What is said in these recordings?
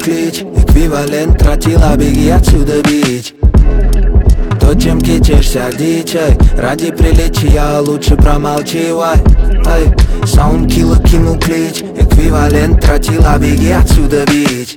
клич, эквивалент тротила, беги отсюда, бич. То, чем кичишься, дичай, ради приличия лучше промалчивай. Саундкиллер кинул клич, эквивалент тротила, беги отсюда, бич.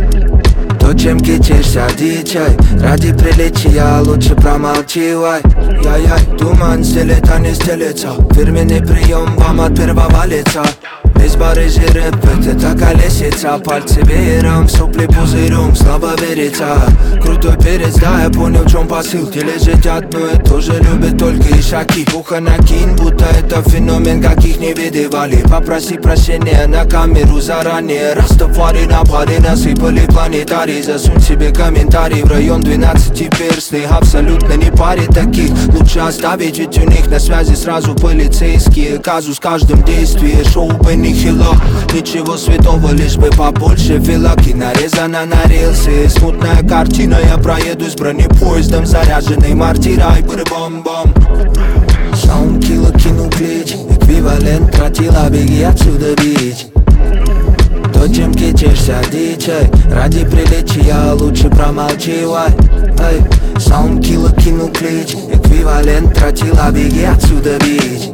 То, чем кичишься, дичай, ради приличия лучше промалчивай. Яй-яй, туман стелет, а не стелется, фирменный прием вам от первого лица. Весь барыжий рэп, это колесица, пальцы веером, сопли пузырем, слабо верится. Крутой перец, да, я понял, в чем посыл. Тележить одно и то же любят только ишаки. Ухо накинь, будто это феномен, каких не видывали. Попроси прощения на камеру заранее. Растафари на паре насыпали планетарий. Засунь себе комментарий в район 12 перстных. Абсолютно не паре таких, лучше оставить, ведь у них на связи сразу полицейские. Казус в каждом действии, шоу Бенни Хило. Ничего святого, лишь бы побольше филаки. Нарезано на рельсы, смутная картина. Я проеду с бронепоездом, заряженный мортирой, быр-бом-бом. Саундкиллер кинул клич, эквивалент тротила, беги отсюда, бич. То, чем кичишься, дичай, ради приличия лучше промалчивай. Саундкиллер кинул клич, эквивалент тротила, беги отсюда, бич.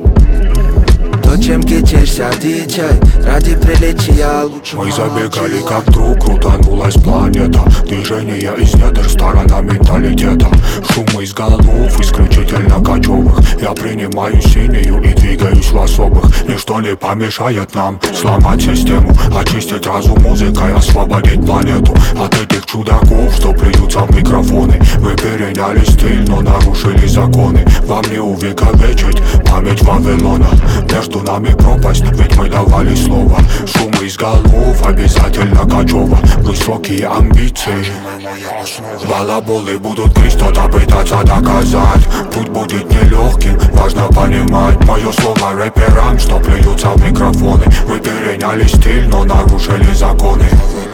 То, чем кичишься, дичай, ради приличия лучше. Мы забегали как друг, крутанулась планета. Движение из недр, сторона менталитета. Шум из голов, исключительно кочевых. Я принимаю синюю и двигаюсь в особых. Ничто не помешает нам сломать систему, очистить разум музыкой, освободить планету от этих чудаков, что плюются в микрофоны. Вы переняли стиль, но нарушили законы. Вам не увековечить память Вавилона. Между нами пропасть, ведь мы давали слово. Шум из голов, обязательно кочево. Высокие амбиции, балаболы будут грызть, кто-то пытаться доказать. Путь будет нелегким, важно понимать мое слово рэперам, что плюются в микрофоны. Вы переняли стиль, но нарушили законы.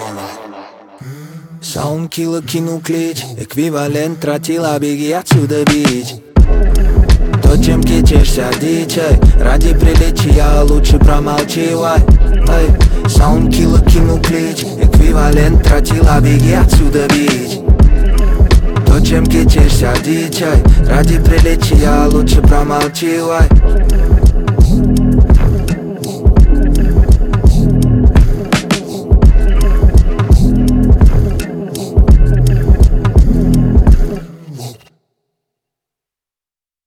Саундкиллер кинул клич, эквивалент тротила, беги отсюда, бич. То, чем кичишься, дичай, ради приличия лучше промалчивай. Саундкиллер кинул клич, эквивалент тротила, беги отсюда, бич. То, чем кичишься, дичай, ради приличия лучше промалчивай.